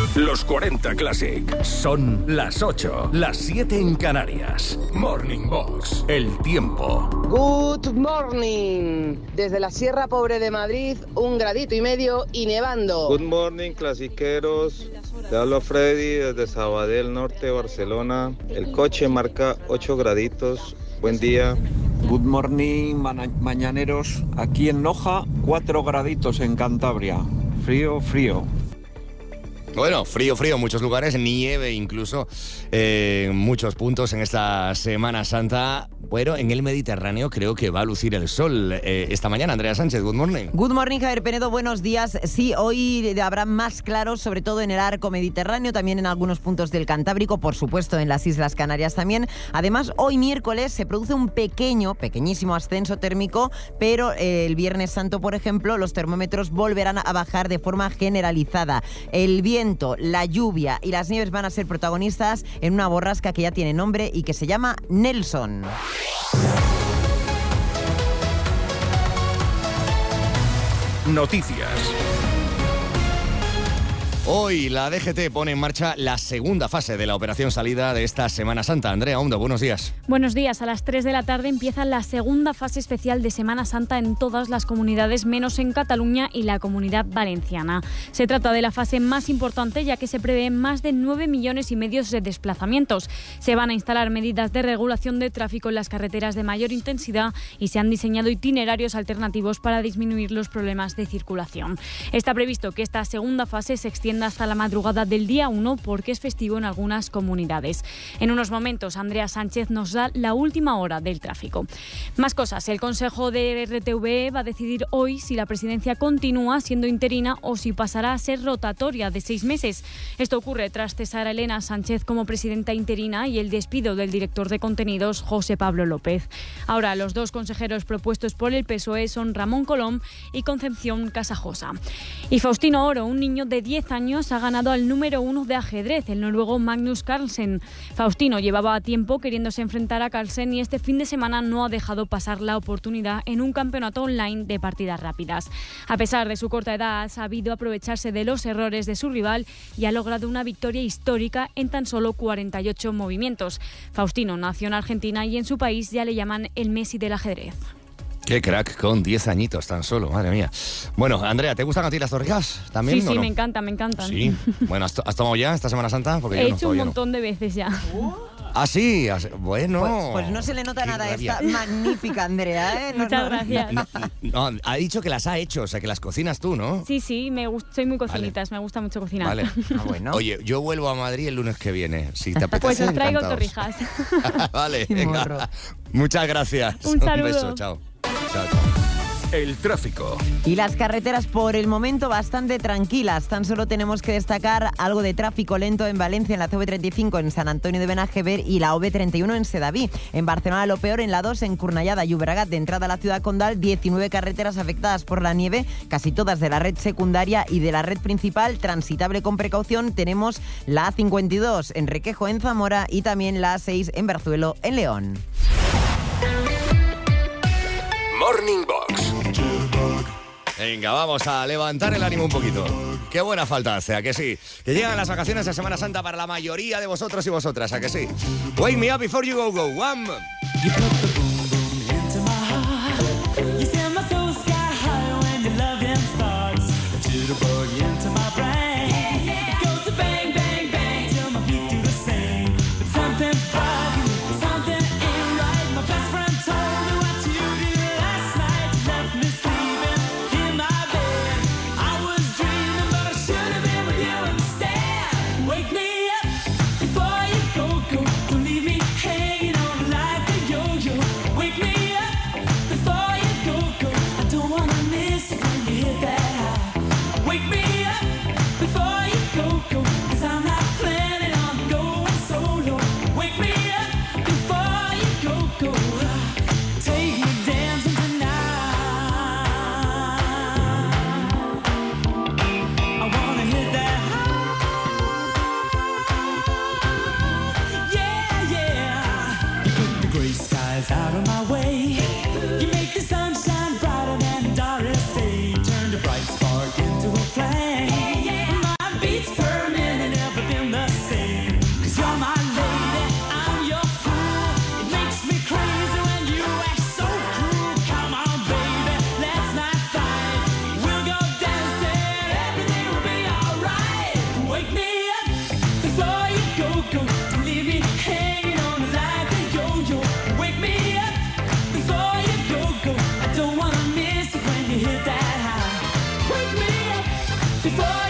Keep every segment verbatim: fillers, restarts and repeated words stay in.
Los cuarenta Classic. Son las ocho, las siete en Canarias. Morning Box. El tiempo. Good morning. Desde la Sierra Pobre de Madrid, un gradito y medio y nevando. Good morning, clasiqueros. Te hablo Freddy desde Sabadell Norte, Barcelona. El coche marca ocho graditos. Buen día. Good morning, ma- mañaneros. Aquí en Noja, cuatro graditos en Cantabria. Frío, frío. Bueno, frío, frío en muchos lugares, nieve incluso eh, en muchos puntos en esta Semana Santa. Bueno, en el Mediterráneo creo que va a lucir el sol eh, esta mañana. Andrea Sánchez, good morning. Good morning, Javier Penedo, buenos días. Sí, hoy habrá más claros, sobre todo en el arco mediterráneo, también en algunos puntos del Cantábrico, por supuesto en las Islas Canarias también. Además, hoy miércoles se produce un pequeño, pequeñísimo ascenso térmico, pero eh, el Viernes Santo, por ejemplo, los termómetros volverán a bajar de forma generalizada. El viento, la lluvia y las nieves van a ser protagonistas en una borrasca que ya tiene nombre y que se llama Nelson. Noticias. Hoy la D G T pone en marcha la segunda fase de la operación salida de esta Semana Santa. Andrea Hondo, buenos días. Buenos días. A las tres de la tarde empieza la segunda fase especial de Semana Santa en todas las comunidades, menos en Cataluña y la Comunidad Valenciana. Se trata de la fase más importante, ya que se prevén más de nueve millones y medio de desplazamientos. Se van a instalar medidas de regulación de tráfico en las carreteras de mayor intensidad y se han diseñado itinerarios alternativos para disminuir los problemas de circulación. Está previsto que esta segunda fase se extienda hasta la madrugada del día uno porque es festivo en algunas comunidades. En unos momentos, Andrea Sánchez nos da la última hora del tráfico. Más cosas. El Consejo de R T V E va a decidir hoy si la presidencia continúa siendo interina o si pasará a ser rotatoria de seis meses. Esto ocurre tras cesar a Elena Sánchez como presidenta interina y el despido del director de contenidos, José Pablo López. Ahora, los dos consejeros propuestos por el P S O E son Ramón Colom y Concepción Casajosa. Y Faustino Oro, un niño de diez años, ha ganado al número uno de ajedrez, el noruego Magnus Carlsen. Faustino llevaba tiempo queriéndose enfrentar a Carlsen y este fin de semana no ha dejado pasar la oportunidad en un campeonato online de partidas rápidas. A pesar de su corta edad, ha sabido aprovecharse de los errores de su rival y ha logrado una victoria histórica en tan solo cuarenta y ocho movimientos. Faustino nació en Argentina y en su país ya le llaman el Messi del ajedrez. Qué crack, con diez añitos tan solo, madre mía. Bueno, Andrea, ¿te gustan a ti las torrijas también? Sí, sí, no? me encantan, me encantan. Sí. Bueno, ¿has, has tomado ya esta Semana Santa? Porque He yo no, hecho un no. montón de veces ya. Ah, sí, bueno. Pues, pues no se le nota Qué nada a rabia. esta magnífica Andrea, ¿eh? No, Muchas no, gracias. No, no, ha dicho que las ha hecho, o sea, que las cocinas tú, ¿no? Sí, sí, me gust- soy muy cocinitas, me gusta mucho cocinar. Vale. Ah, bueno. Oye, yo vuelvo a Madrid el lunes que viene. Si te apetece, Pues os traigo encantados. torrijas. Vale, Qué venga. morro. Muchas gracias. Un saludo. beso, chao. Chao, chao. El tráfico. Y las carreteras por el momento bastante tranquilas. Tan solo tenemos que destacar algo de tráfico lento en Valencia, en la C V treinta y cinco en San Antonio de Benajever y la O V treinta y uno en Sedaví. En Barcelona lo peor, en la dos en Cornellà de Llobregat, de entrada a la ciudad condal, diecinueve carreteras afectadas por la nieve, casi todas de la red secundaria y de la red principal, transitable con precaución. Tenemos la A cincuenta y dos en Requejo, en Zamora, y también la A seis en Berzuelo, en León. Morning Box. Venga, vamos a levantar el ánimo un poquito. Qué buena falta hace, ¿a que sí? Que llegan las vacaciones de Semana Santa para la mayoría de vosotros y vosotras, ¿a que sí? Wake me up before you go go. One. Turn the bright spark into a flame. My beats per minute.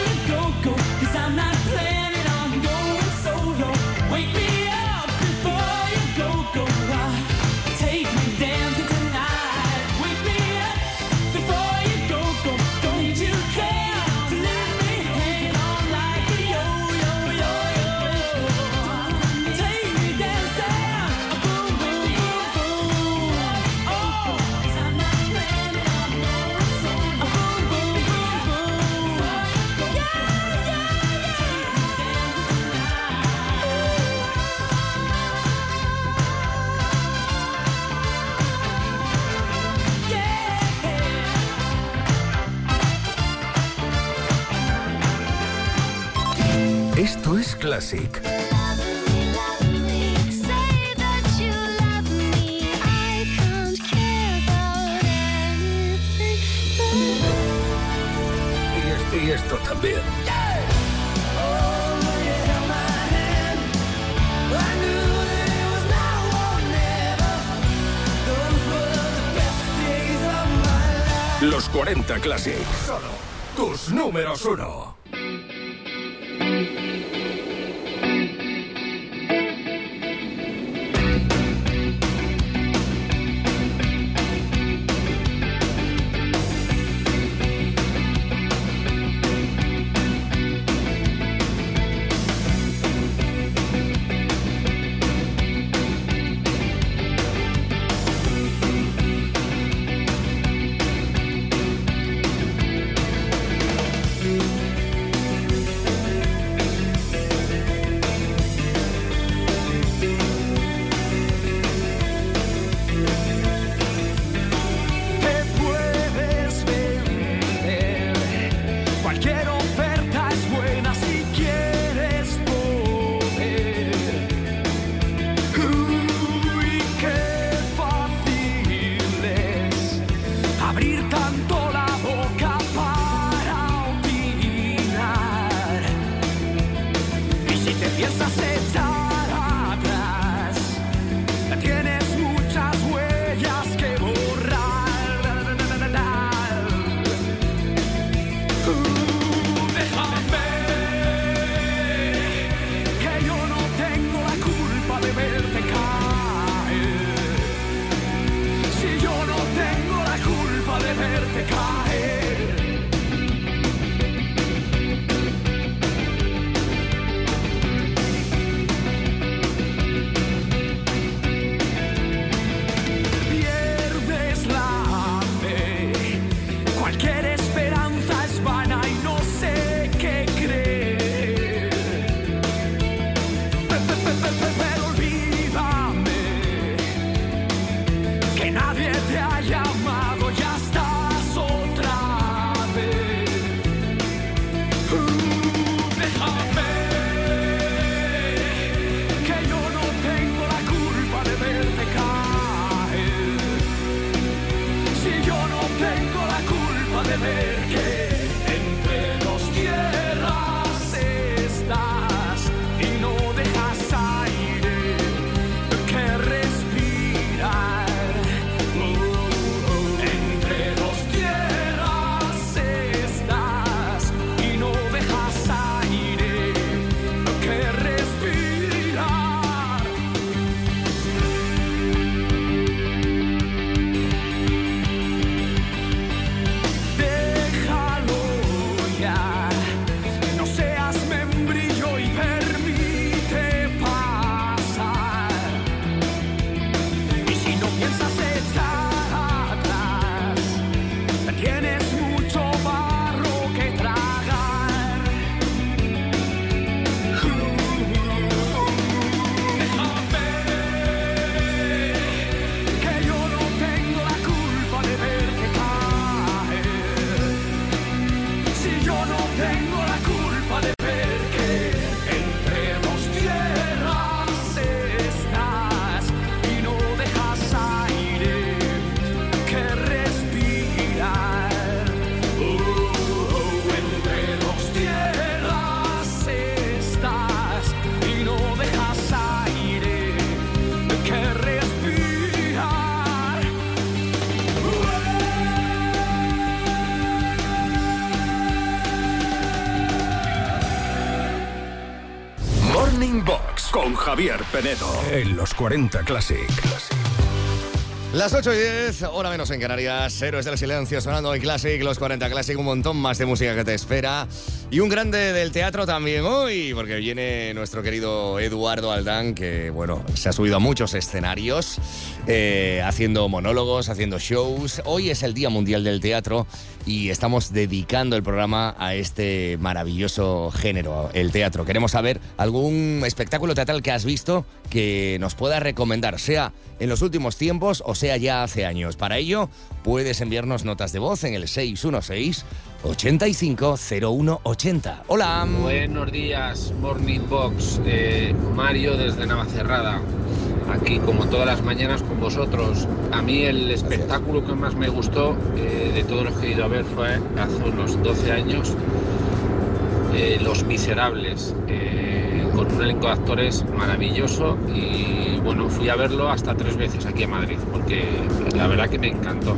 Esto es Classic. Y, este, y esto también. Los cuarenta Classic. Solo tus números uno. Morning Box con Javier Penedo en los cuarenta Classic. Las ocho y diez, hora menos en Canarias. Héroes del silencio sonando en Classic, los cuarenta Classic, un montón más de música que te espera. Y un grande del teatro también hoy, porque viene nuestro querido Eduardo Aldán, que, bueno, se ha subido a muchos escenarios, eh, haciendo monólogos, haciendo shows. Hoy es el Día Mundial del Teatro y estamos dedicando el programa a este maravilloso género, el teatro. Queremos saber algún espectáculo teatral que has visto que nos pueda recomendar, sea en los últimos tiempos o sea ya hace años. Para ello, puedes enviarnos notas de voz en el seis uno seis, ochenta y cinco, cero uno ochenta. Hola. Buenos días, Morning Box. Eh, Mario desde Navacerrada. Aquí, como todas las mañanas, con vosotros. A mí el espectáculo que más me gustó eh, de todos los que he ido a ver fue hace unos doce años, eh, Los Miserables, eh, con un elenco de actores maravilloso. Y bueno, fui a verlo hasta tres veces aquí a Madrid, porque la verdad que me encantó.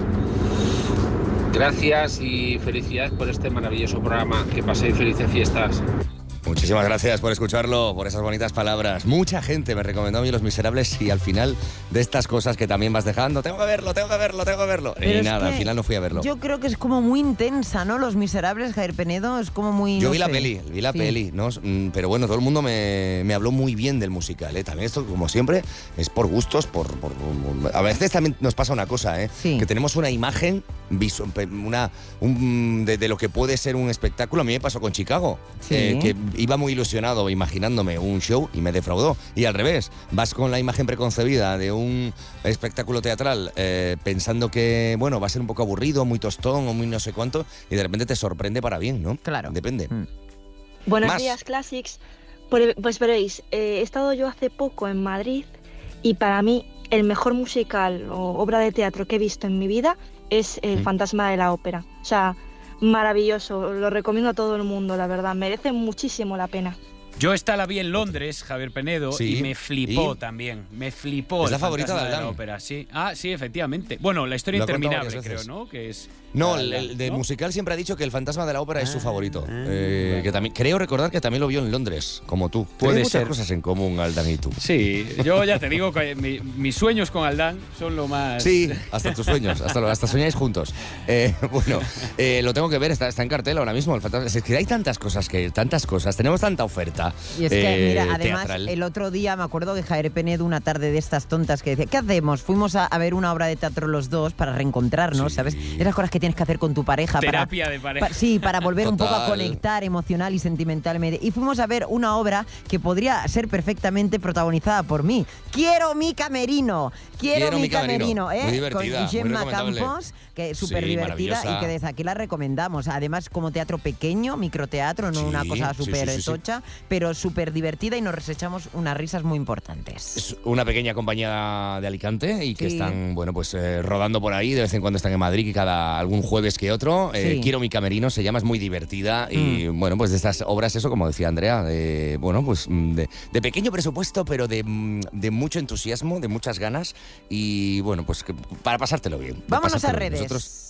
Gracias y felicidades por este maravilloso programa. Que paséis felices fiestas. Muchísimas gracias por escucharlo, por esas bonitas palabras. Mucha gente me recomendó a mí Los Miserables y al final de estas cosas que también vas dejando, tengo que verlo, tengo que verlo, tengo que verlo. Pero y nada, al final no fui a verlo. Yo creo que es como muy intensa, ¿no? Los Miserables, Javier Penedo, es como muy... Yo no vi sé. la peli, vi la Sí. peli, ¿no? Pero bueno, todo el mundo me, me habló muy bien del musical, ¿eh? También esto, como siempre, es por gustos, por, por a veces también nos pasa una cosa, ¿eh? Sí. Que tenemos una imagen visu- una, un, de, de lo que puede ser un espectáculo. A mí me pasó con Chicago, Sí. eh, que iba muy ilusionado imaginándome un show y me defraudó. Y al revés, vas con la imagen preconcebida de un espectáculo teatral eh, pensando que, bueno, va a ser un poco aburrido, muy tostón o muy no sé cuánto, y de repente te sorprende para bien, ¿no? Claro. Depende. Mm. Buenos Más. días, Classics. Pues, pues veréis, eh, he estado yo hace poco en Madrid y para mí el mejor musical o obra de teatro que he visto en mi vida es El Mm. Fantasma de la Ópera. O sea, maravilloso, lo recomiendo a todo el mundo, la verdad, merece muchísimo la pena. Yo esta la vi en Londres, Javier Penedo, Sí. y me flipó ¿Y? también. Me flipó. ¿Es la El favorita Fantasma de Aldán? la ópera, sí. Ah, sí, efectivamente. Bueno, la historia Lo ha contado interminable, varias creo, veces. ¿no? Que es No, la- el, la- el de ¿no? musical siempre ha dicho que El Fantasma de la Ópera es su favorito. ah, Eh, bueno. que también, creo recordar que también lo vio en Londres, como tú. Puede Tenéis muchas ser. cosas en común, Aldán y tú. Sí, yo ya te digo que mi- mis sueños con Aldán son lo más... Sí, hasta tus sueños, hasta, lo- hasta soñáis juntos. Eh, bueno, eh, lo tengo que ver, está, está en cartel ahora mismo. El Fantasma. Es que hay tantas cosas, que tantas cosas, tenemos tanta oferta. Y es que, eh, mira, además, teatral. el otro día me acuerdo de Javier Penedo, una tarde de estas tontas que decía, ¿qué hacemos? Fuimos a, a ver una obra de teatro los dos para reencontrarnos, Sí. ¿sabes? Esas cosas que tienes que hacer con tu pareja. Terapia para, de pareja. pa- sí, para volver un poco a Total. conectar emocional y sentimentalmente. Y fuimos a ver una obra que podría ser perfectamente protagonizada por mí. ¡Quiero mi camerino! ¡Quiero, Quiero mi mi camerino! camerino! ¿eh? Muy divertida, Con muy Gemma recomendable. Campos, que es súper Sí, divertida y maravillosa. que desde aquí la recomendamos. Además, como teatro pequeño, microteatro, no Sí, una cosa sí, súper sí, sí, sí. tocha, pero súper divertida y nos echamos unas risas muy importantes. Es una pequeña compañía de Alicante y que Sí. están, bueno, pues eh, rodando por ahí, de vez en cuando están en Madrid y cada algún jueves que otro. Eh, Sí. Quiero mi camerino, se llama, es muy divertida y, bueno, pues de estas obras, eso, como decía Andrea, de, bueno, pues mm, de, de pequeño presupuesto, pero de, mm, de mucho entusiasmo, de muchas ganas y, bueno, pues que- para pasártelo bien. para Vámonos a pasártelo bien. redes. Nosotros-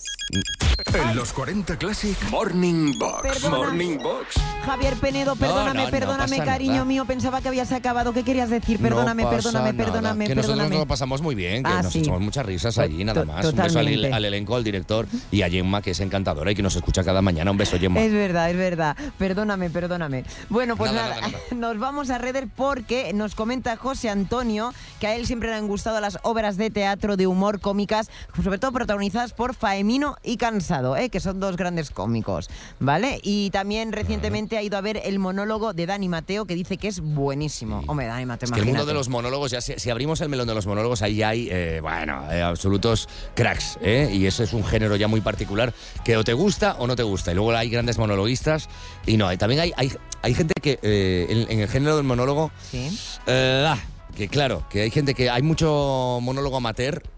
En los cuarenta Classic Morning Box. Perdona. Morning Box. Javier Penedo, perdóname, no, no perdóname, pasa cariño nada. mío, pensaba que habías acabado. ¿Qué querías decir? Perdóname, No pasa perdóname, nada, perdóname, que nosotros perdóname. nos lo pasamos muy bien, que Ah, nos sí. echamos muchas risas allí, nada To- más. Un beso al, totalmente. al elenco, al director y a Gemma, que es encantadora y que nos escucha cada mañana. Un beso, Gemma. Es verdad, es verdad. Perdóname, perdóname. Bueno, pues Nada, nada, nada, nada. nos vamos a redes porque nos comenta José Antonio que a él siempre le han gustado las obras de teatro de humor cómicas, sobre todo protagonizadas por Faemino y Cansado, ¿eh? Que son dos grandes cómicos, ¿vale? Y también recientemente ha ido a ver el monólogo de Dani Mateo, que dice que es buenísimo. Hombre, Dani Mateo, Es que el mundo imagínate. de los monólogos, ya si, si abrimos el melón de los monólogos, ahí hay, eh, bueno, eh, absolutos cracks, ¿eh? Y ese es un género ya muy particular que o te gusta o no te gusta. Y luego hay grandes monologuistas y no, y también hay, hay, hay gente que eh, en, en el género del monólogo, Sí. eh, ah, que claro, que hay gente que hay mucho monólogo amateur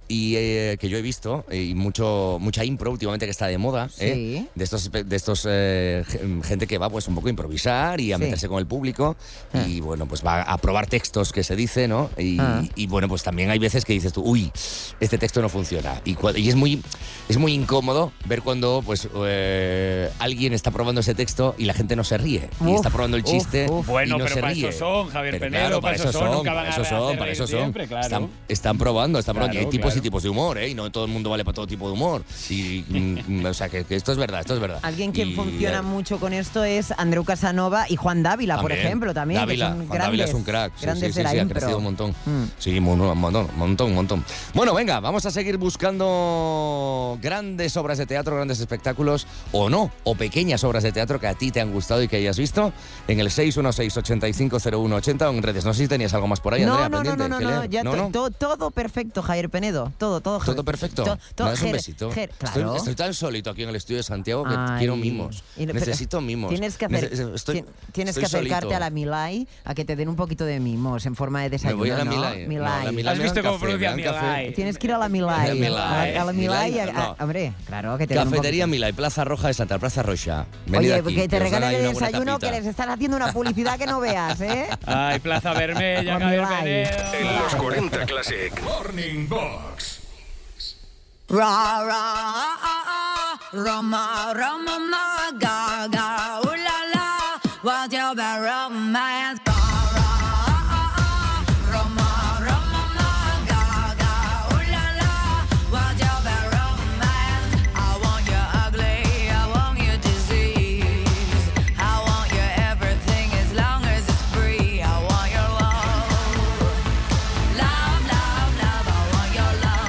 y eh, que yo he visto, y mucho mucha impro últimamente que está de moda, Sí. ¿eh? de estos, de estos eh, gente que va pues un poco a improvisar y a Sí. meterse con el público Ah. y bueno, pues va a probar textos que se dice, ¿no? Y, Ah. y bueno, pues también hay veces que dices tú, uy, este texto no funciona. Y, cua- y es muy es muy incómodo ver cuando pues eh, alguien está probando ese texto y la gente no se ríe. y Uf, está probando el uf, chiste uf. y Bueno, no pero se para ríe. eso son, Javier Pero Penedo, claro, para eso son, nunca van para a eso hacer son, reír para eso son. siempre, claro. Están, están probando, están probando. y hay Claro, tipos claro. y tipos de humor, ¿eh? Y no todo el mundo vale para todo tipo de humor. Y, mm, o sea, que, que esto es verdad, esto es verdad. Alguien que Y, funciona eh, mucho con esto es Andreu Casanova y Juan Dávila, por también. ejemplo, también. que Dávila, son Juan grandes, Dávila es un crack. Sí, grandes sí, sí, de la sí, ha impro. crecido un montón. Mm. Sí, un montón, un montón, un montón. Bueno, venga, vamos a seguir buscando grandes obras de teatro, grandes espectáculos, o no, o pequeñas obras de teatro que a ti te han gustado y que hayas visto, en el seis uno seis, ocho cinco cero uno ocho cero o en redes. No sé si tenías algo más por ahí, No, Andrea, no, no, pendiente. no, no, que no, leer. ya no, to- no. to- todo perfecto, Javier Penedo. Todo, todo. Todo perfecto. To- to- ¿Me das un Ger- besito? Ger- Estoy- claro. Estoy, tan solito aquí en el estudio de Santiago que Ay. quiero mimos. Y no- pero Necesito mimos. Tienes que, hacer, Nece- estoy- tien- tienes estoy que acercarte solito. a la Milay a que te den un poquito de mimos en forma de Me desayuno, voy a la ¿no? Milay. No, la Milay ¿Has me visto dan cómo café, me pronuncia dan café. Milay? Tienes que ir a la Milay. La Milay. A, a la Milay, Milay, a- no. a- hombre, claro, que te den un Cafetería poquito. Milay, Plaza Roja de Santa, Plaza Roja. Venid Oye, aquí, que te os dan regalen ahí el una buena desayuno, que tapita. les están haciendo una publicidad que no veas, ¿eh? Ay, Plaza Vermella, Con Javier Milay. Penedo. En los cuarenta Classic Morning Box. Ra ra ah, ah, ah, Roma Roma ma ga ga ooh la la, what's your bad romance? Ra ra ah, ah, ah, Roma Roma ma ga ga ooh la la, what's your bad romance? I want you ugly, I want you disease, I want you everything as long as it's free. I want your love, love, love, love. I want your love.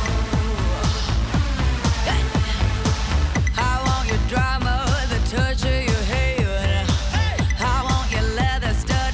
I want your drama, the torture you hate. I want your leather studded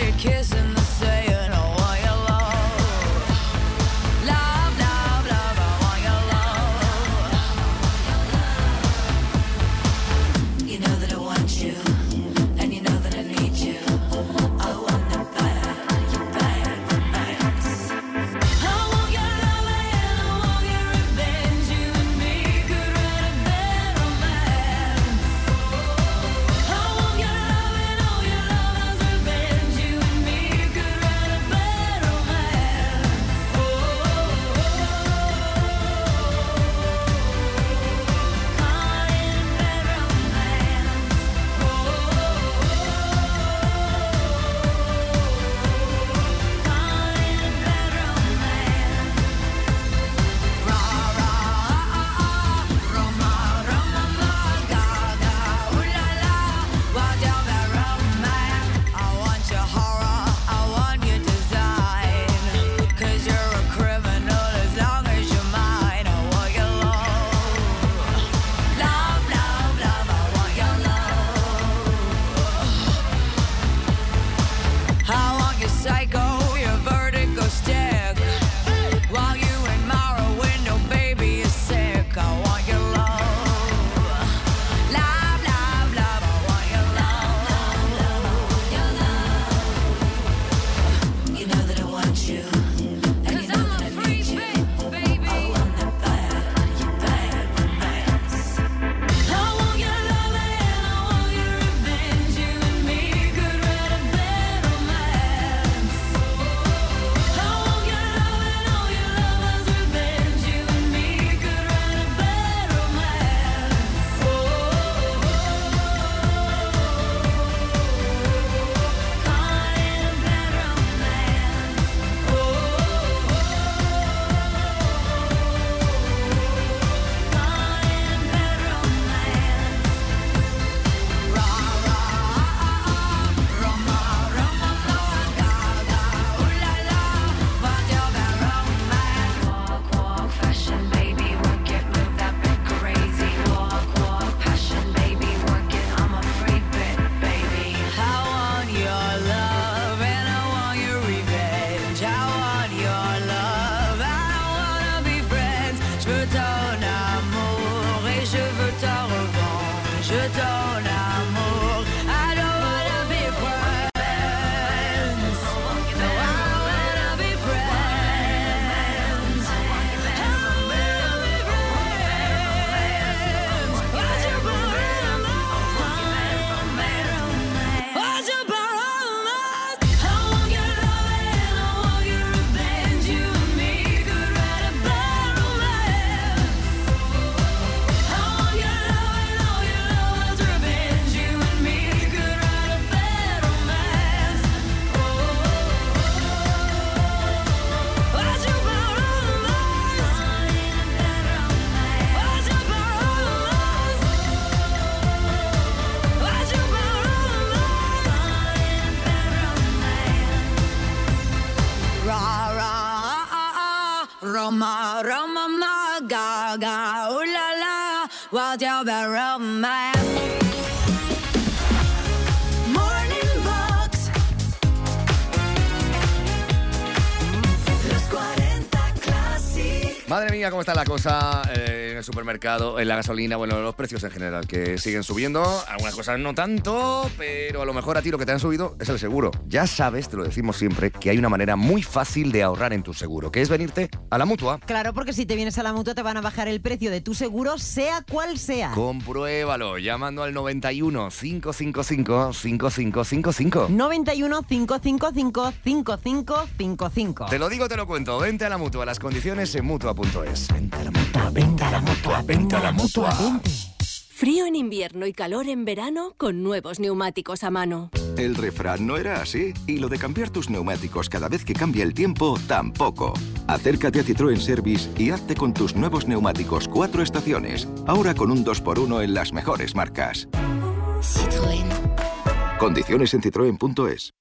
Roma, Roma, ma, ga, ga, ooh la la, what's your bad romance? Morning Box. Los cuarenta Classic. Madre mía, cómo está la cosa eh, en el supermercado, en la gasolina, bueno, los precios en general, que siguen subiendo. Algunas cosas no tanto, pero a lo mejor a ti lo que te han subido es el seguro. Ya sabes, te lo decimos siempre, que hay una manera muy fácil de ahorrar en tu seguro, que es venirte a la Mutua. Claro, porque si te vienes a la Mutua te van a bajar el precio de tu seguro, sea cual sea. Compruébalo llamando al noventa y uno, cinco cinco cinco, cinco cinco cinco cinco. noventa y uno, cinco cinco cinco, cinco cinco cinco cinco. Te lo digo, te lo cuento. Vente a la Mutua. Las condiciones en Mutua punto es. Vente a la Mutua, vente a la Mutua, vente a la Mutua. Frío en invierno y calor en verano con nuevos neumáticos a mano. El refrán no era así, y lo de cambiar tus neumáticos cada vez que cambia el tiempo, tampoco. Acércate a Citroën Service y hazte con tus nuevos neumáticos cuatro estaciones, ahora con un dos por uno en las mejores marcas. Citroën. Condiciones en citroen punto es.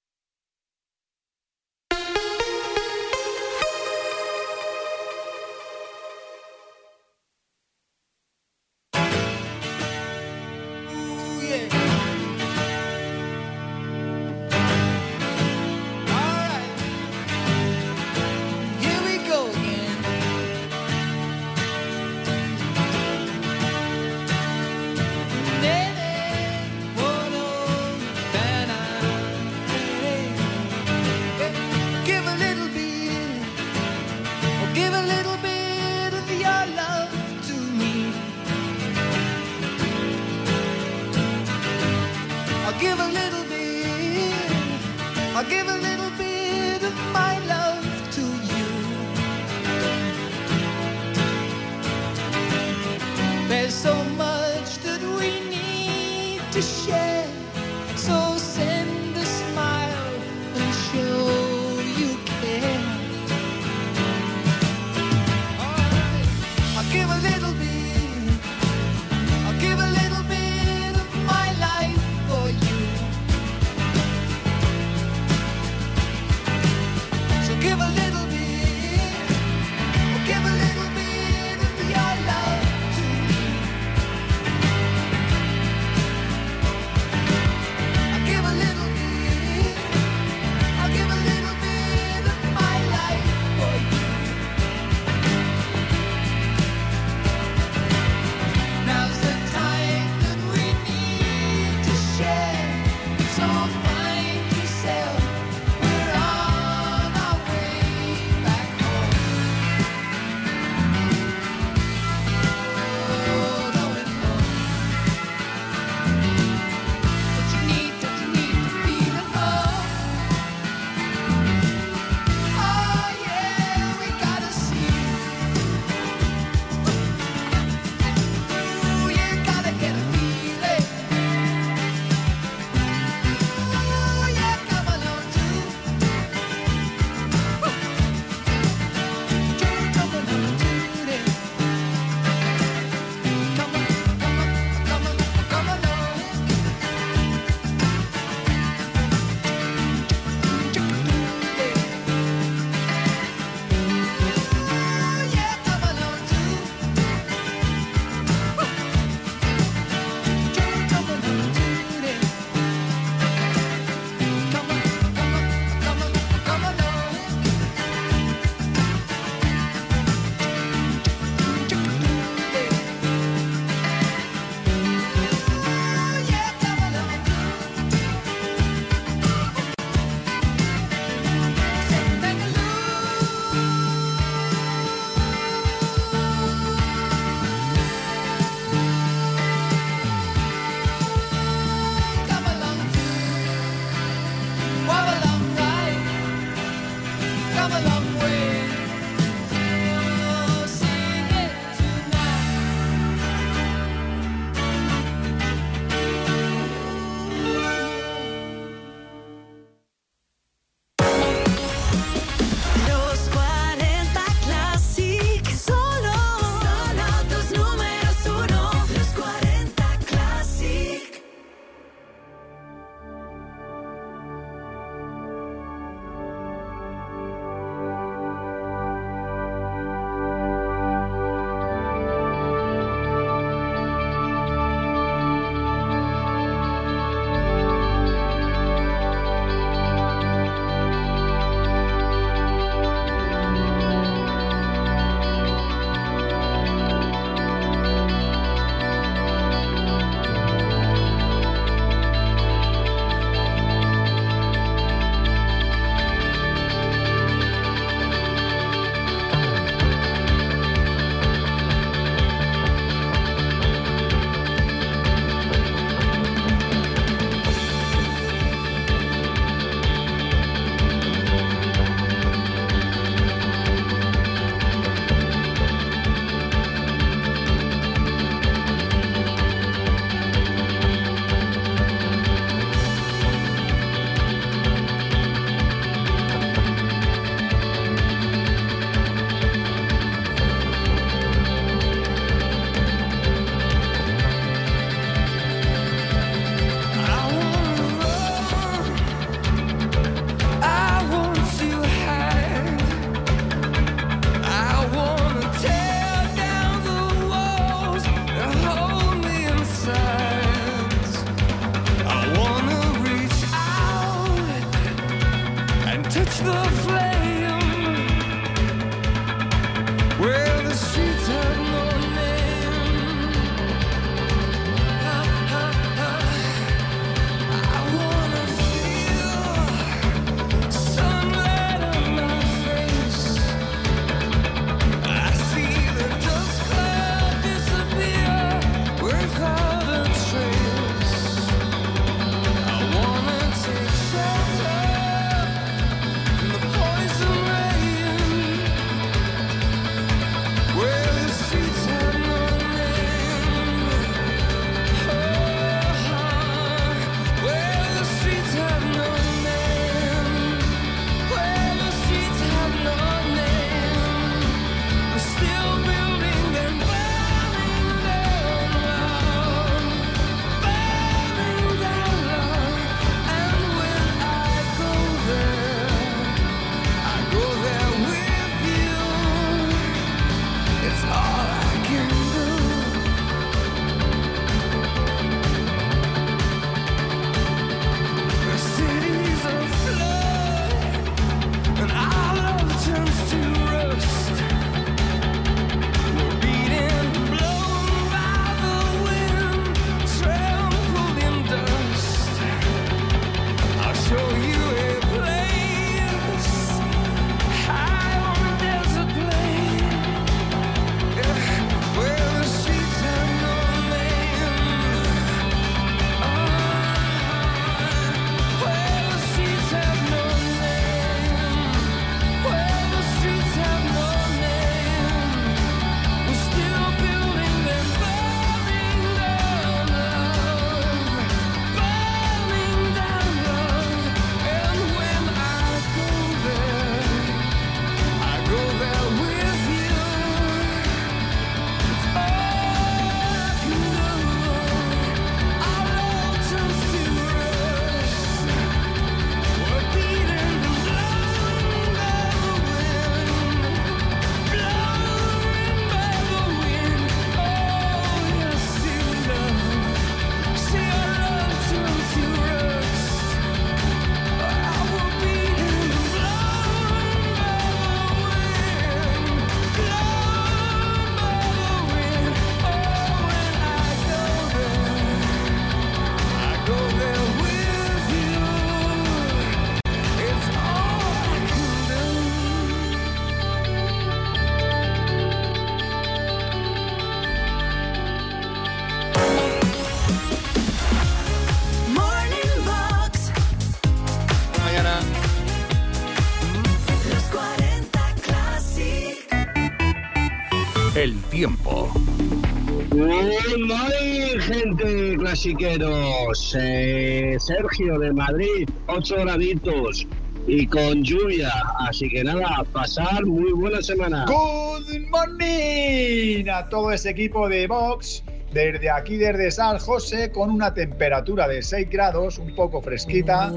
El tiempo. Good morning, gente clasiqueros. Eh, Sergio de Madrid, ocho graditos y con lluvia. Así que nada, pasar muy buena semana. Good morning a todo ese equipo de Vox. Desde aquí, desde San José, con una temperatura de seis grados, un poco fresquita.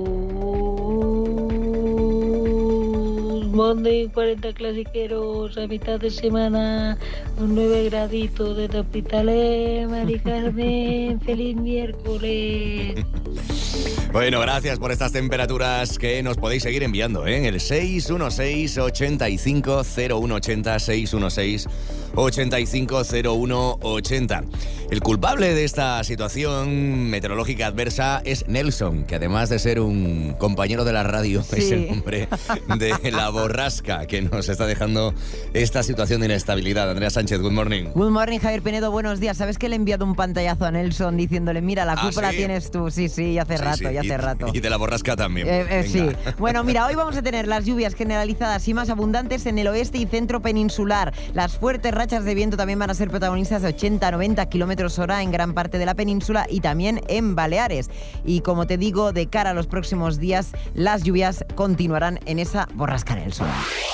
Monday, cuarenta clasiqueros, a mitad de semana, un nueve graditos desde Hospitalet, Mari Carmen, feliz miércoles. Bueno, gracias por estas temperaturas que nos podéis seguir enviando, ¿eh? En el seis uno seis, ocho cinco cero uno ocho cero, seis uno seis, ocho cinco cero uno ocho cero. El culpable de esta situación meteorológica adversa es Nelson, que además de ser un compañero de la radio, sí, es el nombre de la borrasca que nos está dejando esta situación de inestabilidad. Andrea Sánchez, good morning. Good morning, Javier Penedo, buenos días. ¿Sabes que le he enviado un pantallazo a Nelson diciéndole, mira, la culpa ¿Ah, sí? la tienes tú? Sí, sí, ya hace sí, rato, sí. ya hace y, rato. Y de la borrasca también. Eh, eh, sí. Bueno, mira, hoy vamos a tener las lluvias generalizadas y más abundantes en el oeste y centro peninsular. Las fuertes rachas de viento también van a ser protagonistas de ochenta a noventa kilómetros hora en gran parte de la península y también en Baleares. Y como te digo, de cara a los próximos días, las lluvias continuarán en esa borrasca Nelson.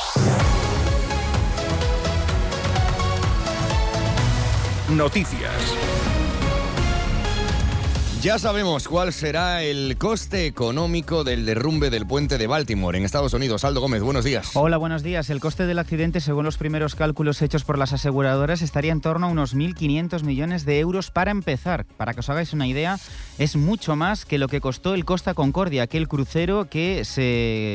Noticias. Ya sabemos cuál será el coste económico del derrumbe del puente de Baltimore en Estados Unidos. Aldo Gómez, buenos días. Hola, buenos días. El coste del accidente, según los primeros cálculos hechos por las aseguradoras, estaría en torno a unos mil quinientos millones de euros para empezar. Para que os hagáis una idea, es mucho más que lo que costó el Costa Concordia, aquel crucero que se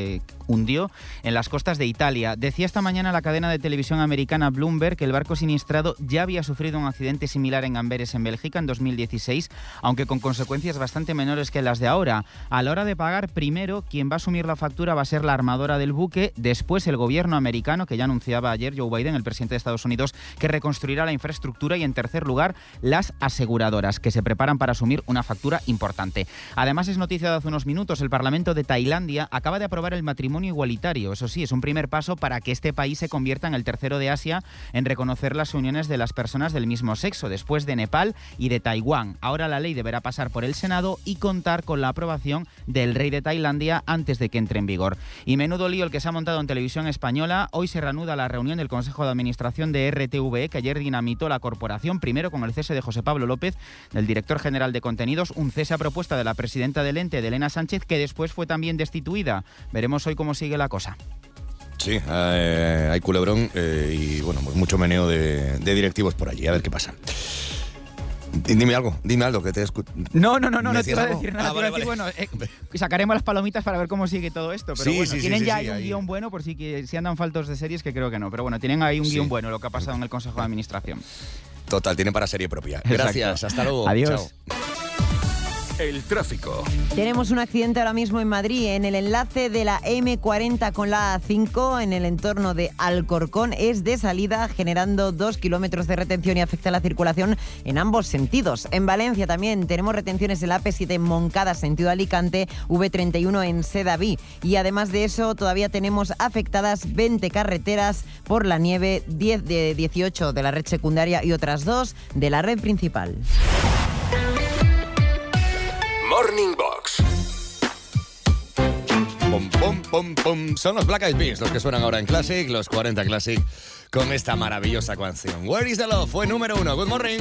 hundió en las costas de Italia. Decía esta mañana la cadena de televisión americana Bloomberg que el barco siniestrado ya había sufrido un accidente similar en Amberes, en Bélgica, en dos mil dieciséis, aunque con consecuencias bastante menores que las de ahora. A la hora de pagar, primero, quien va a asumir la factura va a ser la armadora del buque, después el gobierno americano, que ya anunciaba ayer Joe Biden, el presidente de Estados Unidos, que reconstruirá la infraestructura, y en tercer lugar, las aseguradoras, que se preparan para asumir una factura importante. Además, es noticia de hace unos minutos, el Parlamento de Tailandia acaba de aprobar el matrimonio igualitario. Eso sí, es un primer paso para que este país se convierta en el tercero de Asia en reconocer las uniones de las personas del mismo sexo, después de Nepal y de Taiwán. Ahora la ley deberá pasar por el Senado y contar con la aprobación del rey de Tailandia antes de que entre en vigor. Y menudo lío el que se ha montado en televisión española. Hoy se reanuda la reunión del Consejo de Administración de R T V E, que ayer dinamitó la corporación, primero con el cese de José Pablo López, del director general de contenidos, un cese a propuesta de la presidenta del ente, de Elena Sánchez, que después fue también destituida. Veremos hoy cómo sigue la cosa. Sí, eh, hay culebrón eh, y bueno, pues mucho meneo de, de directivos por allí, a ver qué pasa. Dime algo, dime algo, que te escucho. No, no, no, no, no te iba a decir nada. Ah, vale, vale. Bueno, eh, sacaremos las palomitas para ver cómo sigue todo esto. Pero sí, bueno, sí, tienen sí, ya sí, ahí un ahí. guión bueno, por si, que, si andan faltos de series, que creo que no. Pero bueno, tienen ahí un Sí. guión bueno, lo que ha pasado en el Consejo de Administración. Total, tiene para serie propia. Exacto. Gracias, hasta luego. Adiós. Chao. El tráfico. Tenemos un accidente ahora mismo en Madrid, en el enlace de la eme cuarenta con la A cinco, en el entorno de Alcorcón. Es de salida, generando dos kilómetros de retención y afecta la circulación en ambos sentidos. En Valencia también tenemos retenciones en la A P siete en Moncada, sentido Alicante, ve treinta y uno en Sedaví. Y además de eso, todavía tenemos afectadas veinte carreteras por la nieve, diez de dieciocho de la red secundaria y otras dos de la red principal. Morning Box. Pum, pum, pum, pum. Son los Black Eyed Peas los que suenan ahora en Classic, los cuarenta Classic, con esta maravillosa canción. Where is the love? Fue número uno. Good morning.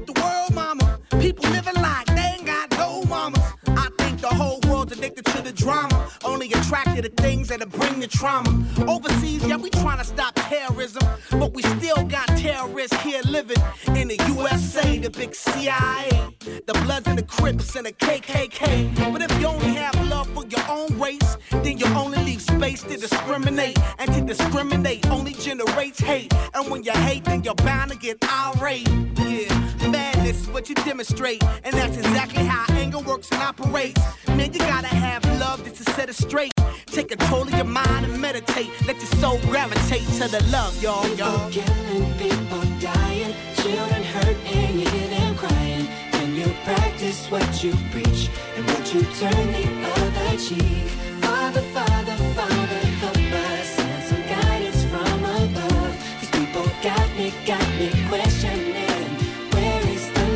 The whole world's addicted to the drama, only attracted to things that'll bring the trauma. Overseas, yeah, we trying to stop terrorism, but we still got terrorists here living in the U S A, the big C I A, the Bloods and the Crips and the K K K. But if you only have love for your own race, then you only leave space to discriminate, and to discriminate only generates hate. And when you hate, then you're bound to get irate. Yeah, madness is what you demonstrate, and that's exactly how anger works and operates. Man, you gotta have love just to set it straight. Take control of your mind and meditate. Let your soul gravitate to the love, y'all, y'all. People killing, people dying, children hurt and you hear them crying. When you practice what you preach and what you turn the other cheek. Father, Father, Father, help us, send some guidance from above. These people got me, got me questioning. Where is the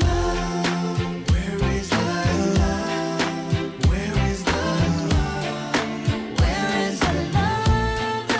love? Where is the love? Where is the love? Where is the love?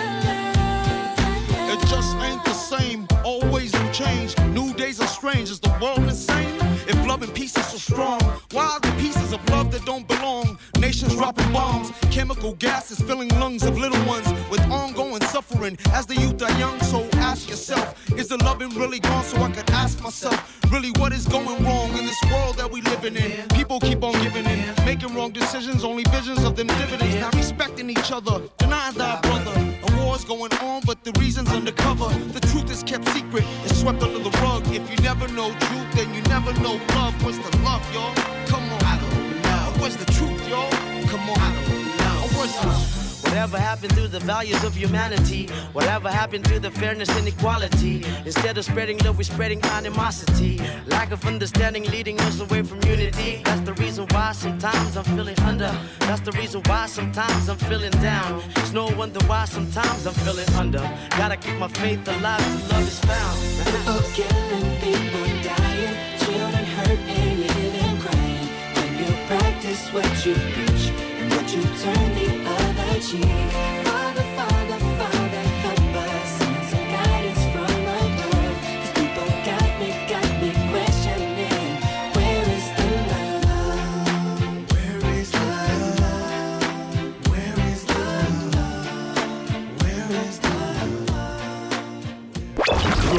The love? It just ain't the same, always in change. New days are strange, is the world insane? If love and peace is so strong, why are the pieces of love that don't belong? Nations dropping bombs, chemical gases filling lungs of little ones with ongoing suffering as the youth are young. So ask yourself, is the loving really gone? So I could ask myself, really what is going wrong in this world that we living in? People keep on giving in, making wrong decisions, only visions of them dividends. Not respecting each other, denying thy brother. A war's going on, but the reason's undercover. The truth is kept secret, it's swept under the rug. If you never know truth, then you never know love. Where's the love, y'all? Come on. I don't know. Where's the truth, y'all? Come on. I don't know. Where's the love? Whatever happened to the values of humanity? Whatever happened to the fairness and equality? Instead of spreading love, we're spreading animosity. Lack of understanding leading us away from unity. That's the reason why sometimes I'm feeling under. That's the reason why sometimes I'm feeling down. It's no wonder why sometimes I'm feeling under. Gotta keep my faith alive till love is found. People killing, people dying, children hurt and you hear them crying. When you practice what you preach and what you turn the other cheek. Father, Father, Father, help us, send some guidance from above. These people got me, got me questioning. Where is the love? Where is the love? Where is the love? Where is the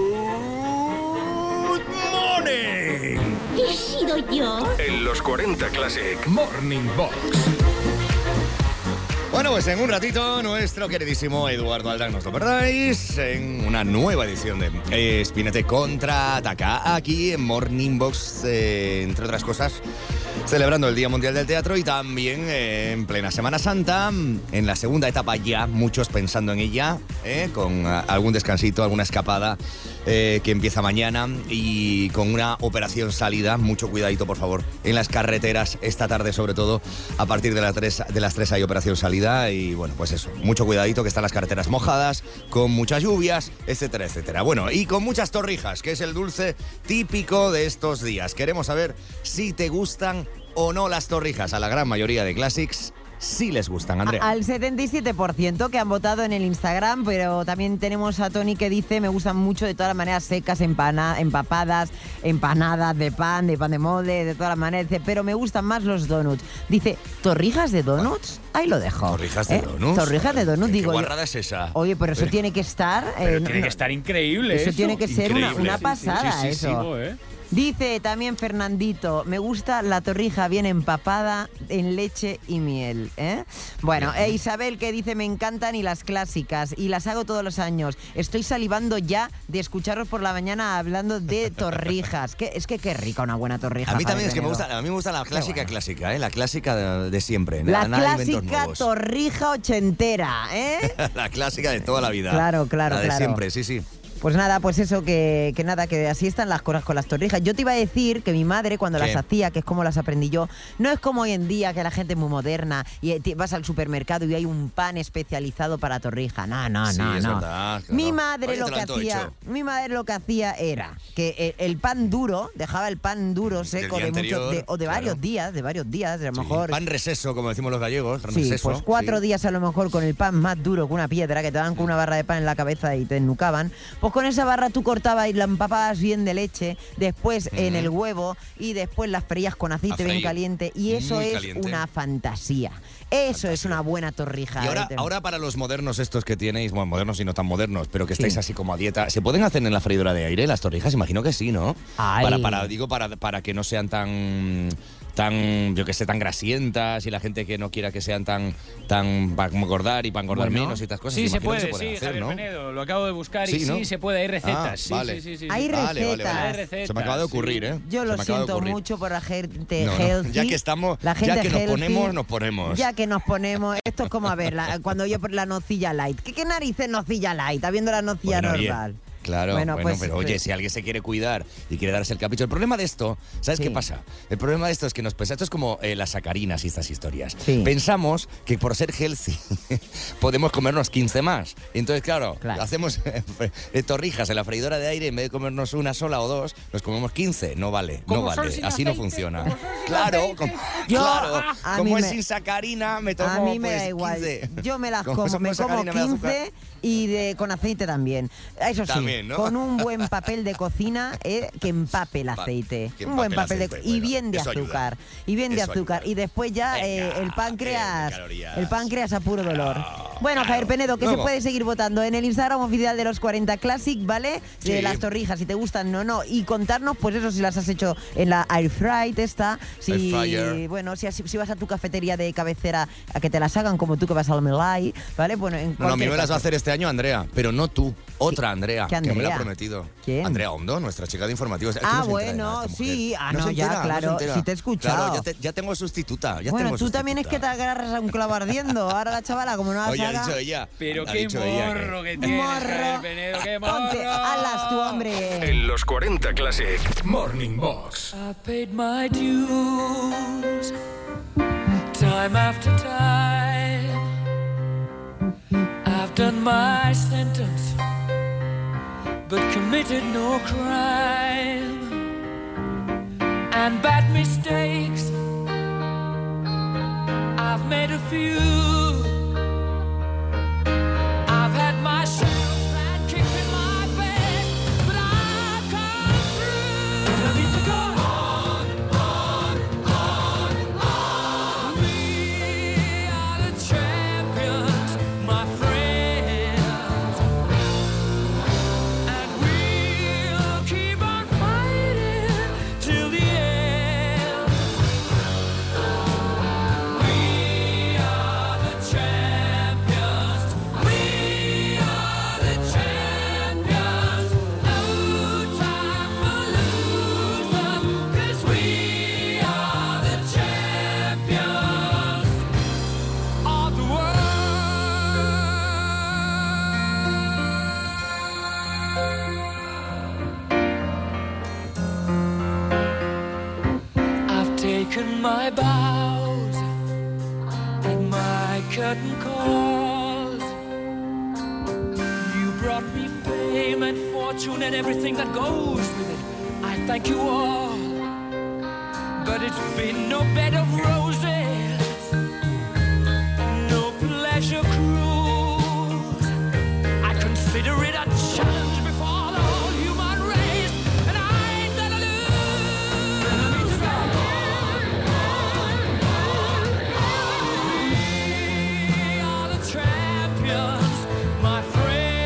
Good morning. ¿He sido yo? En los cuarenta Classic Morning Box. Bueno, pues en un ratito nuestro queridísimo Eduardo Aldán, no os lo perdáis, en una nueva edición de eh, Spinete Contraataca, aquí en Morning Box, eh, entre otras cosas, celebrando el Día Mundial del Teatro y también eh, en plena Semana Santa, en la segunda etapa ya, muchos pensando en ella, eh, con a, algún descansito, alguna escapada eh, que empieza mañana y con una operación salida, mucho cuidadito por favor, en las carreteras esta tarde sobre todo, a partir de las tres, de las tres hay operación salida y bueno, pues eso, mucho cuidadito que están las carreteras mojadas, con muchas lluvias, etcétera, etcétera. Bueno, y con muchas torrijas, que es el dulce típico de estos días. Queremos saber si te gustan o no las torrijas. A la gran mayoría de Classics sí les gustan, Andrea. Al setenta y siete por ciento que han votado en el Instagram, pero también tenemos a Tony que dice me gustan mucho de todas las maneras secas, empana, empapadas, empanadas de pan, de pan de molde, de todas las maneras, dice, pero me gustan más los donuts. Dice, ¿torrijas de donuts? Ahí lo dejo. ¿Torrijas de ¿Eh? donuts? Torrijas de donuts, ¿Qué, digo qué yo. guarrada es esa? Oye, pero eso tiene que estar... Pero eh, tiene no, que estar increíble eso. eso. tiene que ser una, Increíble. una pasada, Sí, sí, sí, eso. sí, ¿eh? Dice también Fernandito, me gusta la torrija bien empapada en leche y miel. ¿eh? Bueno, e Isabel que dice, me encantan y las clásicas y las hago todos los años. Estoy salivando ya de escucharos por la mañana hablando de torrijas. Que, es que qué rica una buena torrija. A mí también Javier es que me Penedo. gusta, a mí me gusta la clásica bueno. clásica, ¿eh? La clásica de, de siempre. La nada de inventos clásica nuevos. torrija ochentera, ¿eh? La clásica de toda la vida. Claro, claro, La de claro. siempre, sí, sí. Pues nada, pues eso, que, que nada, que así están las cosas con las torrijas. Yo te iba a decir que mi madre cuando ¿Qué? las hacía, que es como las aprendí yo, no es como hoy en día que la gente es muy moderna y te vas al supermercado y hay un pan especializado para torrija. No, no, Sí, no, es no. verdad, claro. Mi madre Oye, lo te lo que han todo hacía, hecho. mi madre lo que hacía era que el, el pan duro, dejaba el pan duro seco día de muchos anterior, de- o de claro. varios días, de varios días, de a lo Sí, mejor. Pan reseso, como decimos los gallegos. Pan Sí, reseso, pues cuatro sí. días a lo mejor con el pan más duro que una piedra, que te daban con una barra de pan en la cabeza y te ennucaban. Pues con esa barra tú cortabas y la empapabas bien de leche, después Ujú. en el huevo y después las freías con aceite A bien freír. caliente y eso Muy es caliente. una fantasía. Eso es una buena torrija. Y ahora, ¿eh? ahora para los modernos estos que tenéis, bueno, modernos y no tan modernos, pero que estáis Sí. así como a dieta, ¿se pueden hacer en la freidora de aire las torrijas? Imagino que sí, ¿no? Ay. Para, para, digo, para, para que no sean tan, tan, yo que sé, tan grasientas y la gente que no quiera que sean tan, tan para engordar y para engordar Bueno. menos y estas cosas. Sí, se imagino que puede, pueden sí, hacer, Javier ¿no? Penedo, lo acabo de buscar y Sí, sí, ¿no? se puede, hay recetas. Ah, sí, vale. sí, sí, sí, sí. Hay Vale, vale, recetas. vale. Hay recetas, Se me acaba de ocurrir, sí. ¿eh? Yo Se lo me acaba de siento ocurrir. mucho por la gente No, no, healthy. ya que estamos, la gente ya que nos healthy, ponemos, nos ponemos. Ya que nos ponemos, esto es como a ver, la- cuando yo por la nocilla light. ¿Qué, qué narices nocilla light? Habiendo la nocilla Bueno, oye, normal. Claro, Bueno, bueno, pues, pero oye, pues- si alguien se quiere cuidar y quiere darse el capricho. El problema de esto, ¿sabes Sí. qué pasa? El problema de esto es que nos pesa, esto es como eh, las sacarinas y estas historias. Sí. Pensamos que por ser healthy podemos comernos quince más. Entonces, claro, Claro. hacemos eh, torrijas en la freidora de aire, en vez de comernos una sola o dos, nos comemos quince. No vale, no Como son vale. sin Así no aceite, funciona. como son sin Claro, aceite. como, Yo- claro, a como mí es me- sin sacarina, me tomo A mí me pues, da igual. quince. Yo me las Como como, somos me como sacarina, me da azúcar. quince y de, con aceite también. Eso sí, También, ¿no? con un buen papel de cocina eh, que empape el aceite. que Un buen empape papel el de aceite, y bueno, bien de eso ayuda. azúcar. Y bien de Eso azúcar. ayuda. Y después ya eh, Venga, el bien páncreas. de calorías. El páncreas a puro dolor. Bueno, claro. Javier Penedo, que Luego. se puede seguir votando en el Instagram oficial de los cuarenta Classic, ¿vale? De Sí. las torrijas, si te gustan o no. Y contarnos, pues eso, si las has hecho en la Air Fry esta. Si, Air fryer. bueno, si, si vas a tu cafetería de cabecera a que te las hagan como tú que vas al Melay, ¿vale? Bueno, en No, no, a mí cualquier me las va a caso. hacer este año Andrea, pero no tú, otra Andrea, ¿Qué que me la Andrea? ha prometido. ¿Quién? Andrea Hondo, nuestra chica de informativos. Es que Ah, no se entera de bueno, nada esta mujer. sí. Ah, No no, se ya, entera, no se claro. entera. Sí te he escuchado. Claro, ya, te- ya tengo sustituta. Ya Bueno, tengo tú también es que te sustituta. agarras a un clavo ardiendo. Ahora la chavala, como no la Oye, ha haga... dicho ella. Pero ha qué dicho ella morro que Morro. tienes, Javier Penedo, qué Ponte, morro. hazlas tú, hombre. En los cuarenta Classic Morning Box. I paid my dues time after time. I've done my sentence, but committed no crime. And bad mistakes, I've made a few. I've had my share of bad kicks in my face, but I've come through. I need to go on, on, on, on. We are the champions, my friends, and we'll keep on fighting till the end. We are the bows and my curtain calls. You brought me fame and fortune and everything that goes with it. I thank you all, but it's been no bed of roses, no pleasure cruise. I consider it a challenge before the whole human race, and I ain't gonna lose. And I mean to go on, on, on. We are the champions, my friends.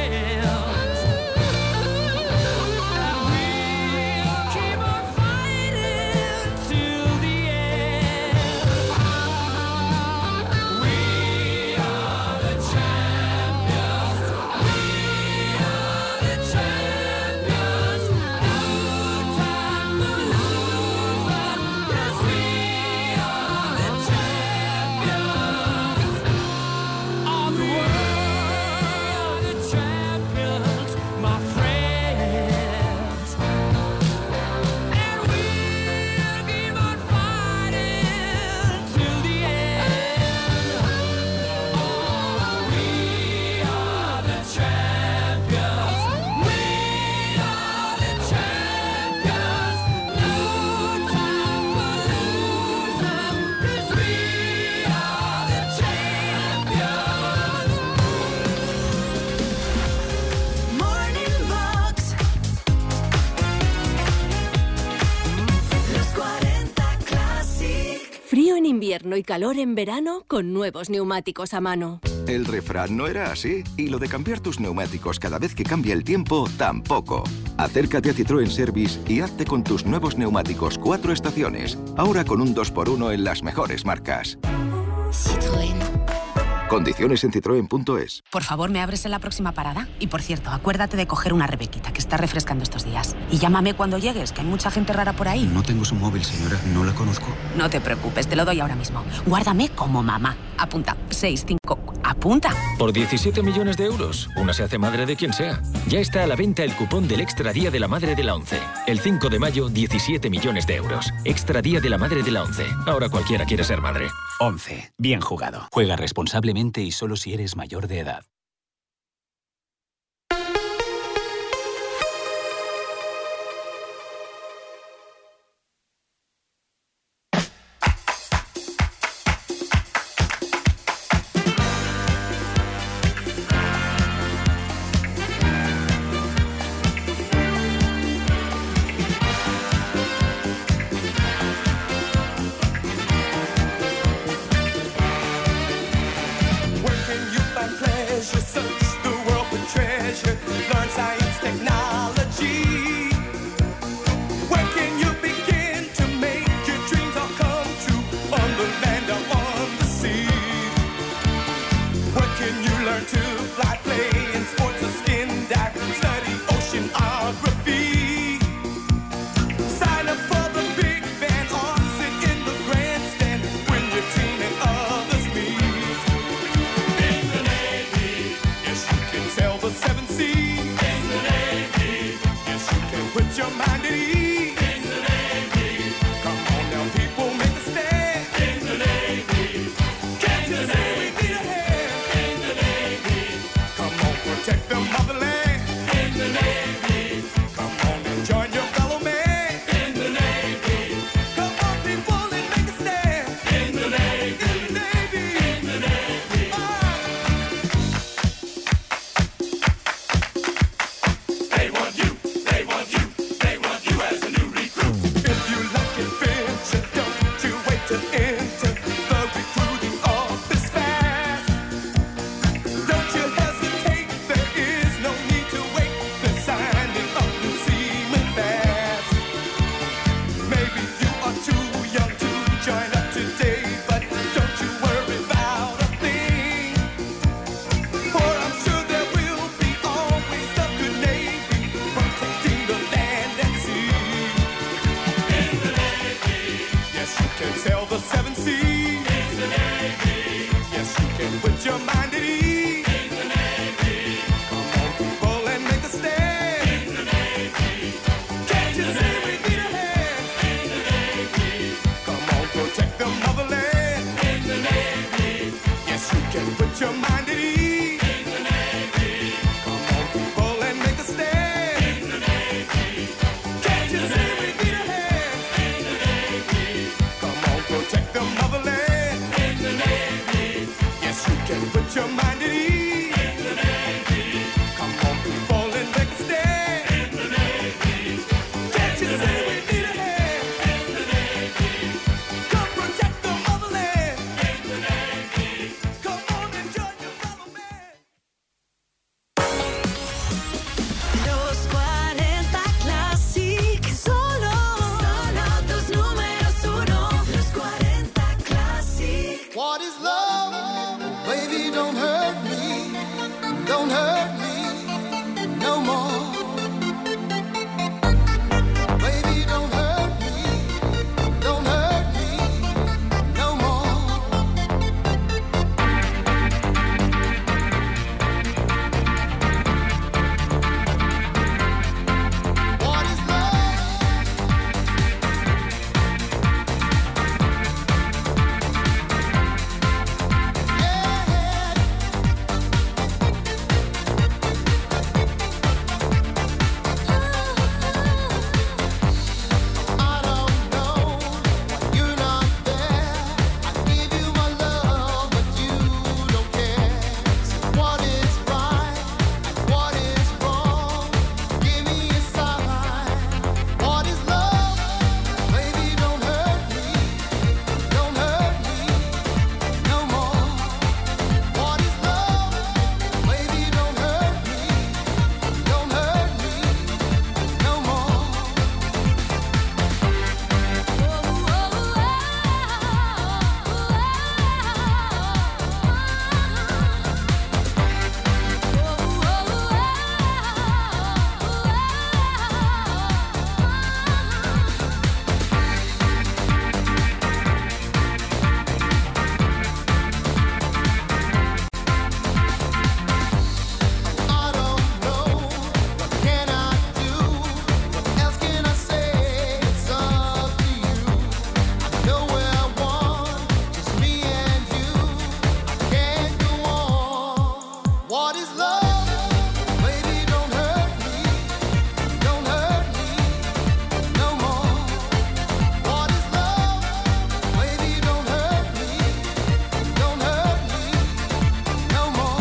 Invierno y calor en verano con nuevos neumáticos a mano. El refrán no era así, y lo de cambiar tus neumáticos cada vez que cambia el tiempo, tampoco. Acércate a Citroën Service y hazte con tus nuevos neumáticos cuatro estaciones, ahora con un dos por uno en las mejores marcas. Citroën. Condiciones en citroen punto es. Por favor, ¿me abres en la próxima parada? Y por cierto, acuérdate de coger una Rebequita, que está refrescando estos días. Y llámame cuando llegues, que hay mucha gente rara por ahí. No tengo su móvil, señora. No la conozco. No te preocupes, te lo doy ahora mismo. Guárdame como mamá. Apunta. seis cinco. Apunta. Por diecisiete millones de euros, una se hace madre de quien sea. Ya está a la venta el cupón del Extra Día de la Madre de la ONCE. El cinco de mayo, diecisiete millones de euros. Extra Día de la Madre de la ONCE. Ahora cualquiera quiere ser madre. ONCE. Bien jugado. Juega responsablemente y solo si eres mayor de edad. can put your mind at ease. In the Navy. Come on, people, and make a stand. In the Navy. Can't you see we need a hand? In the Navy. Come on, protect the motherland. In the Navy. Yes, you can put your mind at ease. In the Navy. Come on, people, and make a stand. In the Navy. Can't you see we need a hand? In the Navy. Come protect the motherland. In the Navy. Come on and join your government. Los cuarenta Classic, solo, solo tus números uno. Los cuarenta Classic. What is love? Baby, don't hurt me. Don't hurt me no more. Baby, don't hurt me. Don't hurt me no more. What is I don't know. You're not there. I give you my love, but you don't care. What is right and what is wrong? Give me a sign. What is love? Baby, don't hurt me. Don't hurt me no more. What is love? Baby, don't hurt me. Don't hurt me no more. I don't know. What can I do? What else can I say? It's up to you. I know where I want, just me and you. I can't go on. What is love? Baby, don't hurt me. Don't hurt me no more. What is love? Baby, don't hurt me. Don't hurt me no more.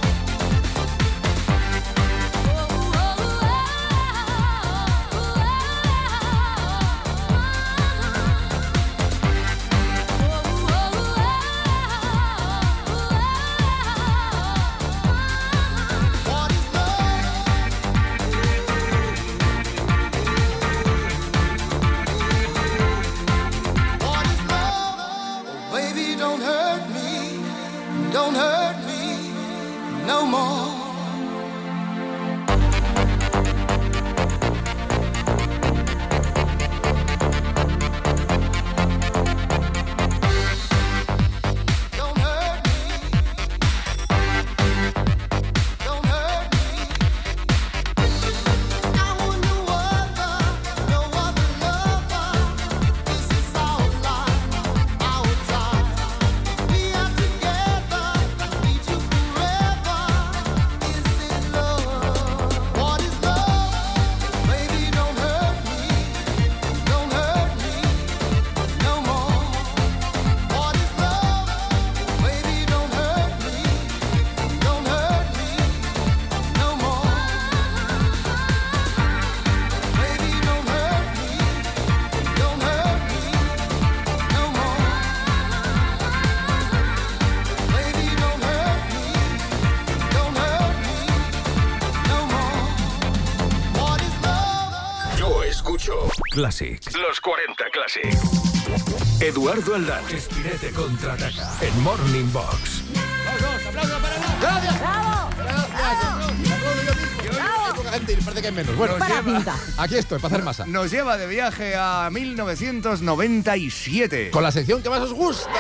Baby, don't hurt me, don't hurt me no more. Don't hurt me, don't hurt me. I want no other, no other lover. This is our life, our time. We are together, I need you forever. Is it love? What is love? Baby, don't hurt me, don't hurt me no more. What is love? Baby, don't hurt me, don't hurt me no more. Baby, don't hurt me, don't hurt me no more. Baby, don't hurt me, don't hurt me no more. What is love? Yo escucho Classic. Los cuarenta Classic. Eduardo Aldán. Espinete contraataca en Morning Box. ¡Gracias! ¡Bravo! ¡Bravo! Poca gente, parece que hay menos. Bueno, Nos lleva- aquí estoy, para hacer masa. Nos lleva de viaje a mil novecientos noventa y siete. Con la sección que más os gusta.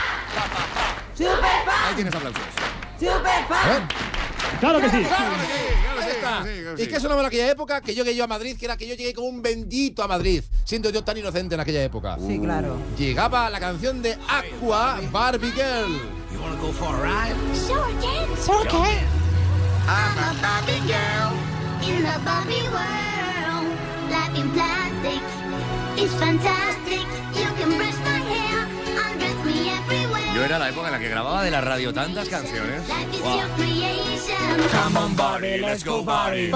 Ahí tienes aplausos. ¡Superfan! Claro que sí. Claro que sí, claro Ahí que sí, está. claro que sí, claro que ¿Y sí. qué sonaba en aquella época? Que yo llegué yo a Madrid, que era que yo llegué como un bendito a Madrid, siendo yo tan inocente en aquella época. Sí, claro. Llegaba la canción de Aqua, Barbie Girl. You wanna go for a ride? Sure can. Sure can. I'm a Barbie girl in the Barbie world. Life in plastic is fantastic. You can brush my hair, undress me everywhere. Yo era la época en la que grababa de la radio tantas canciones. Life is Wow. your creation. Come on, Barbie, let's go, Barbie.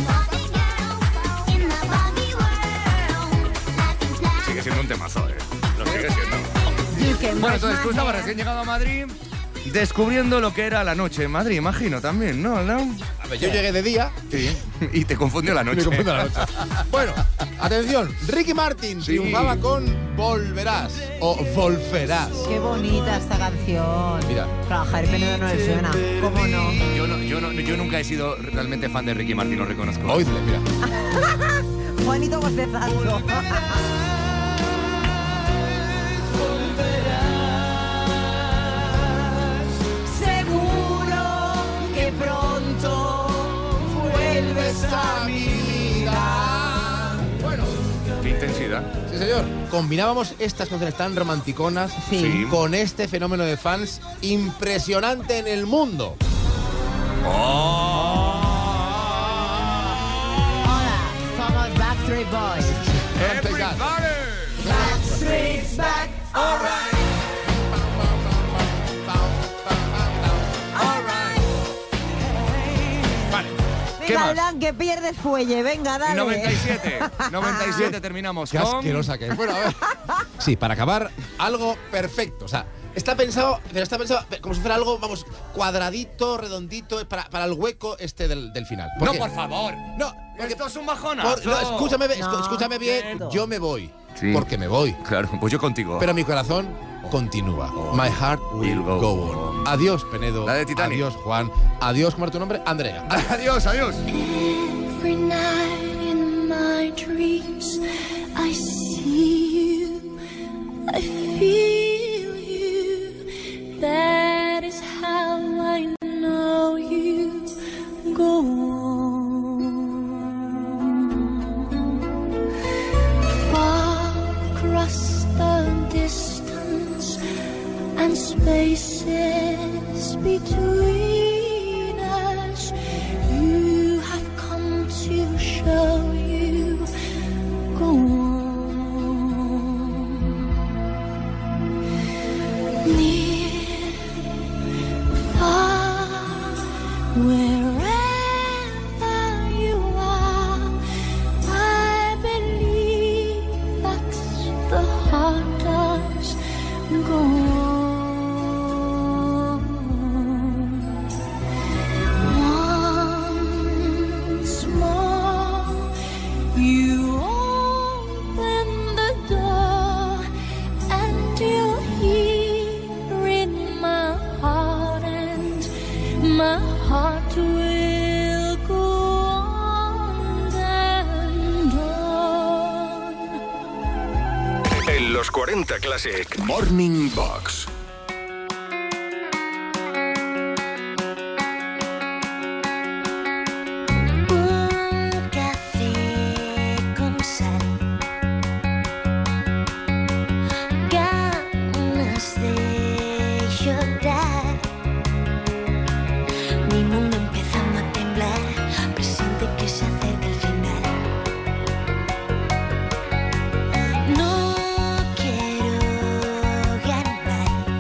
Sigue siendo un temazo, ¿eh? Lo sigue siendo. Bueno, entonces tú estabas recién llegado a Madrid, descubriendo lo que era la noche en Madrid, imagino, también, ¿no? ¿No? A ver, yo llegué de día. Sí. Y te confundió la noche. Me confundió la noche. Bueno, atención, Ricky Martin Sí. triunfaba con Volverás o Volverás. Qué bonita esta canción. Mira. Claro, a Javier Penedo no le suena. ¿Cómo no? Yo, no, yo, no, yo nunca he sido realmente fan de Ricky Martin, lo reconozco. Oídle, mira. Juanito bostezando. Seguro que pronto vuelves a mi vida. Bueno. Qué intensidad. Sí, señor. Combinábamos estas canciones tan romanticonas Sí. con este fenómeno de fans impresionante en el mundo. Oh. Somos Backstreet Boys. Backstreet's back, alright. ¿Qué Venga, más? Aldán, que pierdes fuelle. Venga, dale. noventa y siete. noventa y siete terminamos Qué con... asquerosa que es. Bueno, a ver. Sí, para acabar, algo perfecto. O sea, está pensado, pero está pensado como si fuera algo, vamos, cuadradito, redondito, para, para el hueco este del, del final. No, qué? por favor. No, Esto es un bajonazo. por- no, escúchame, escu- No, escúchame bien. cierto. Yo me voy. Sí. Porque me voy. Claro, pues yo contigo. Pero mi corazón continúa. My heart will Will go go on. Adiós, Penedo. La de Titanic. Adiós, Juan. Adiós, ¿cómo era tu nombre? Andrea. Adiós, adiós. Every night in my dreams, I see you, I feel you. That is how I know you go on. Far across the distance and spaces between us, you have come to show you go on. Near, far, wherever you are, I believe that the heart does go on. Once more, you open the door, and you're here in my heart, and my heart will go on and on. En los cuarenta Classic Morning Box. Un café con sal, ganas de llorar, mi mundo empezando a temblar, presiente que se acerca el final. No quiero ganar,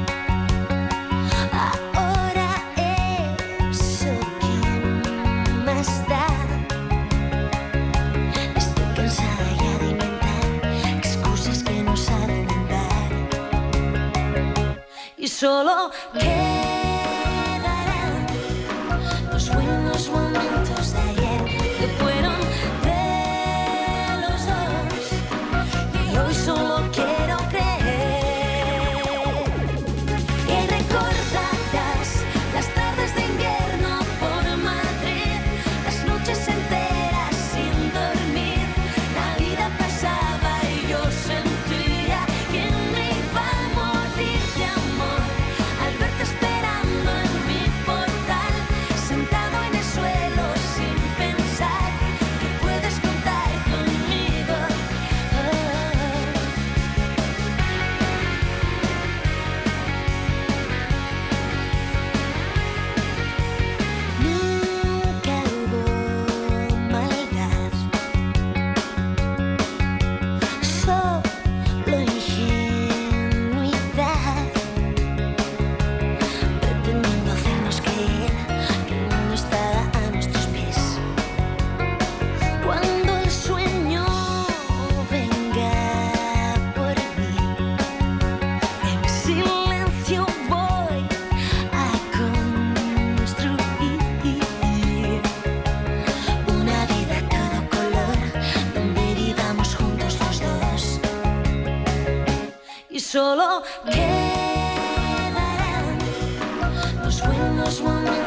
Los buenos momentos